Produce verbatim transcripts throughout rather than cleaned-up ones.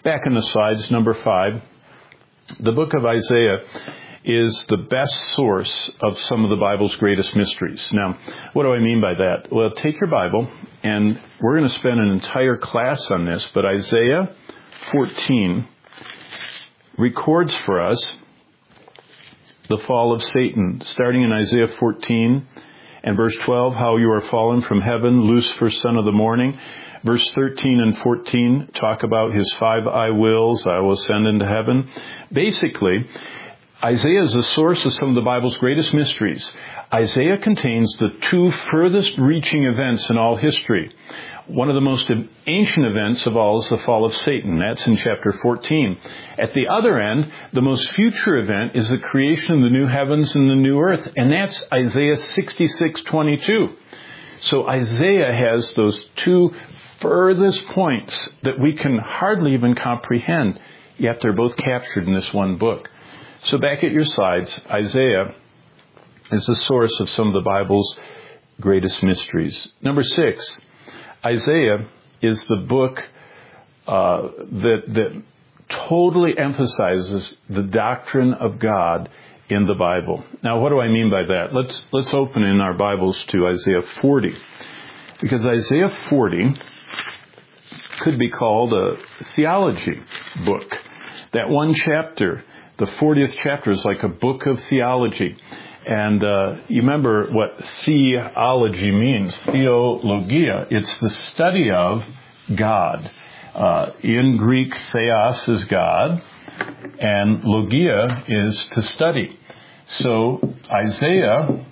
back in the slides, number five, the book of Isaiah is the best source of some of the Bible's greatest mysteries. Now, what do I mean by that? Well, take your Bible, and we're going to spend an entire class on this, but Isaiah fourteen records for us the fall of Satan, starting in Isaiah fourteen and verse twelve, how you are fallen from heaven, Lucifer, son of the morning. Verse thirteen and fourteen talk about his five I wills, I will ascend into heaven. Basically, Isaiah is the source of some of the Bible's greatest mysteries. Isaiah contains the two furthest reaching events in all history. One of the most ancient events of all is the fall of Satan. That's in chapter fourteen. At the other end, the most future event is the creation of the new heavens and the new earth, and that's Isaiah sixty-six twenty-two. So Isaiah has those two furthest points that we can hardly even comprehend, yet they're both captured in this one book. So back at your slides, Isaiah is the source of some of the Bible's greatest mysteries. Number six, Isaiah is the book uh, that, that totally emphasizes the doctrine of God in the Bible. Now, what do I mean by that? Let's let's open in our Bibles to Isaiah forty, because Isaiah forty could be called a theology book. That one chapter, the fortieth chapter, is like a book of theology. And uh, you remember what theology means, theologia. It's the study of God. Uh, in Greek, theos is God, and logia is to study. So Isaiah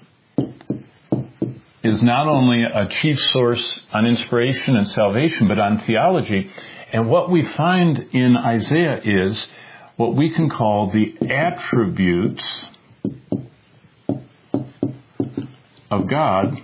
is not only a chief source on inspiration and salvation, but on theology. And what we find in Isaiah is what we can call the attributes of God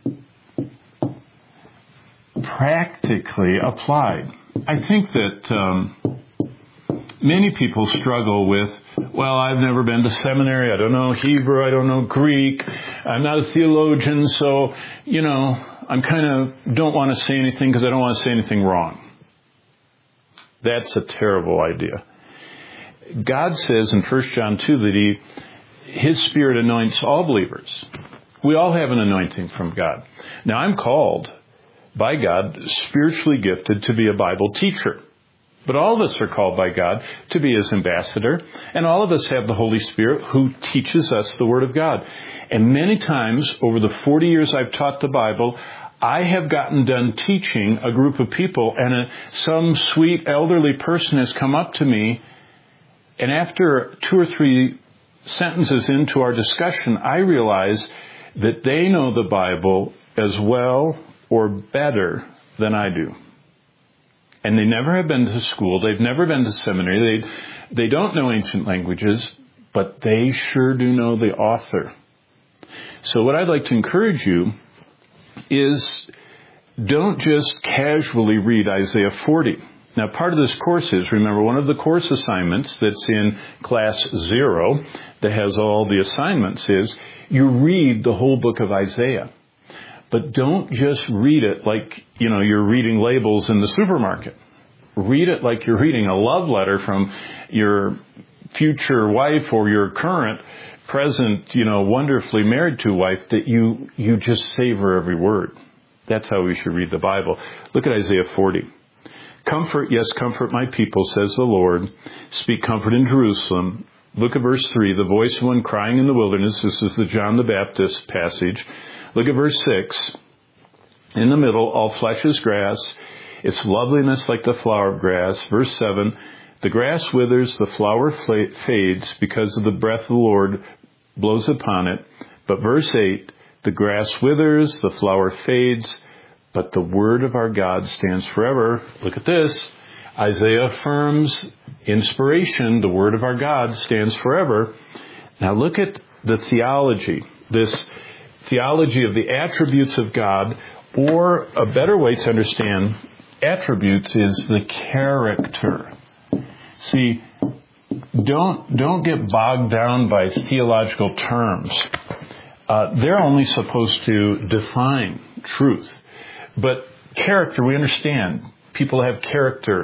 practically applied. I think that um, many people struggle with, well, I've never been to seminary, I don't know Hebrew, I don't know Greek, I'm not a theologian, so, you know, I'm kind of don't want to say anything because I don't want to say anything wrong. That's a terrible idea. God says in First John two that he, His Spirit anoints all believers. We all have an anointing from God. Now, I'm called by God, spiritually gifted, to be a Bible teacher. But all of us are called by God to be His ambassador, and all of us have the Holy Spirit who teaches us the Word of God. And many times, over the forty years I've taught the Bible, I have gotten done teaching a group of people, and a, some sweet elderly person has come up to me, and after two or three sentences into our discussion, I realize that they know the Bible as well or better than I do. And they never have been to school. They've never been to seminary. They, they don't know ancient languages, but they sure do know the author. So what I'd like to encourage you is don't just casually read Isaiah forty. Now, part of this course is, remember, one of the course assignments that's in class zero that has all the assignments is you read the whole book of Isaiah. But don't just read it like, you know, you're reading labels in the supermarket. Read it like you're reading a love letter from your future wife or your current, present, you know, wonderfully married to wife, that you, you just savor every word. That's how we should read the Bible. Look at Isaiah forty. Comfort, yes, comfort my people, says the Lord. Speak comfort in Jerusalem. Look at verse three, the voice of one crying in the wilderness. This is the John the Baptist passage. Look at verse six. In the middle, all flesh is grass. Its loveliness like the flower of grass. Verse seven, the grass withers, the flower fades because of the breath of the Lord blows upon it. But verse eight, the grass withers, the flower fades, but the word of our God stands forever. Look at this. Isaiah affirms inspiration. The word of our God stands forever. Now look at the theology, this theology of the attributes of God, or a better way to understand attributes is the character. See, don't don't get bogged down by theological terms. Uh, they're only supposed to define truth. But character, we understand. People have character.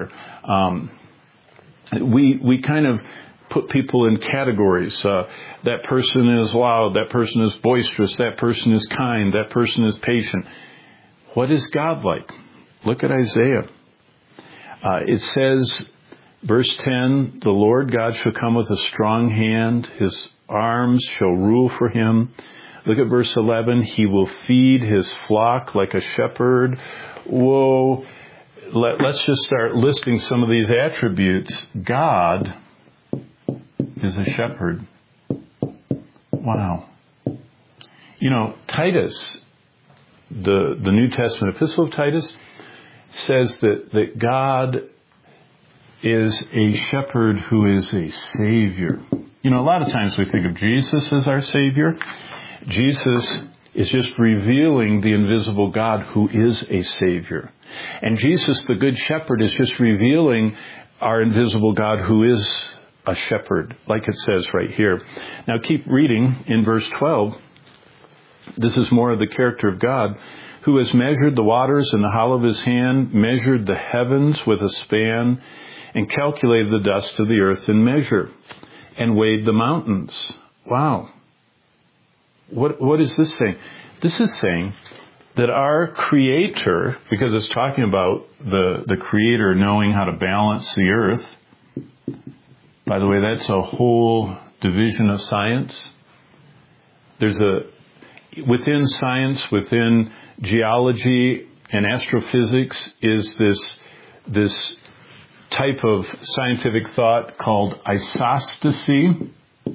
Um, we we kind of put people in categories. Uh, that person is loud. That person is boisterous. That person is kind. That person is patient. What is God like? Look at Isaiah. Uh, it says, verse ten, the Lord God shall come with a strong hand. His arms shall rule for him. Look at verse eleven. He will feed his flock like a shepherd. Whoa. Let, let's just start listing some of these attributes. God is a shepherd. Wow. You know, Titus, the, the New Testament epistle of Titus, says that, that God is a shepherd who is a savior. You know, a lot of times we think of Jesus as our savior. Jesus is just revealing the invisible God who is a savior. And Jesus, the good shepherd, is just revealing our invisible God who is a shepherd, like it says right here. Now keep reading in verse twelve. This is more of the character of God, who has measured the waters in the hollow of his hand, measured the heavens with a span, and calculated the dust of the earth in measure, and weighed the mountains. Wow. What, what is this saying? This is saying that our Creator, because it's talking about the, the Creator knowing how to balance the earth. By the way, that's a whole division of science. There's a, within science, within geology and astrophysics is this, this type of scientific thought called isostasy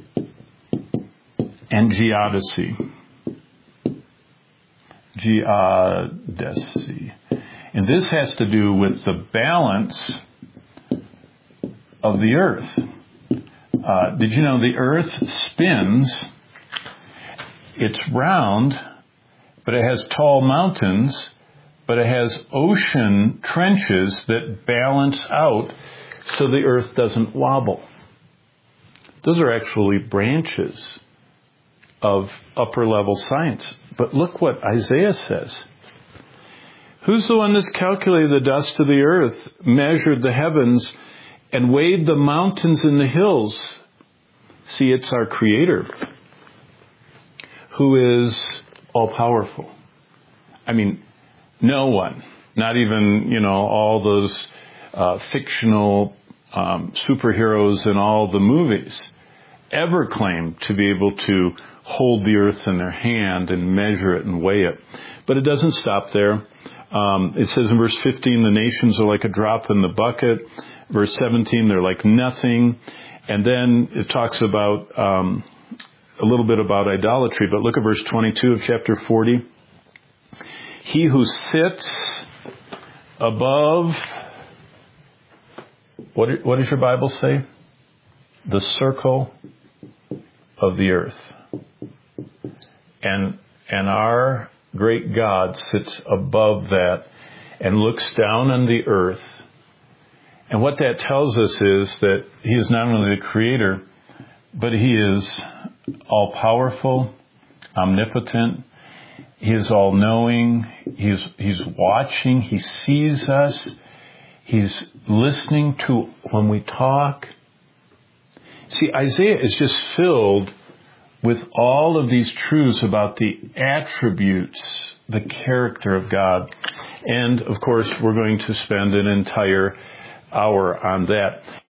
and geodesy. Geodesy. And this has to do with the balance of the earth. Uh, did you know the earth spins? It's round, but it has tall mountains, but it has ocean trenches that balance out so the earth doesn't wobble. Those are actually branches of upper level science. But look what Isaiah says. Who's the one that's calculated the dust of the earth, measured the heavens, and weighed the mountains and the hills? See, it's our Creator who is all-powerful. I mean, no one, not even, you know, all those uh, fictional um, superheroes in all the movies ever claimed to be able to hold the earth in their hand and measure it and weigh it. But it doesn't stop there. Um, it says in verse fifteen, the nations are like a drop in the bucket. Verse seventeen, they're like nothing. And then it talks about um, a little bit about idolatry. But look at verse twenty-two of chapter forty. He who sits above, what, what does your Bible say? The circle of the earth. And, and our great God sits above that and looks down on the earth. And what that tells us is that he is not only the Creator, but he is all-powerful, omnipotent. He is all-knowing. He's, he's watching. He sees us. He's listening to when we talk. See, Isaiah is just filled with all of these truths about the attributes, the character of God. And, of course, we're going to spend an entire hour on that.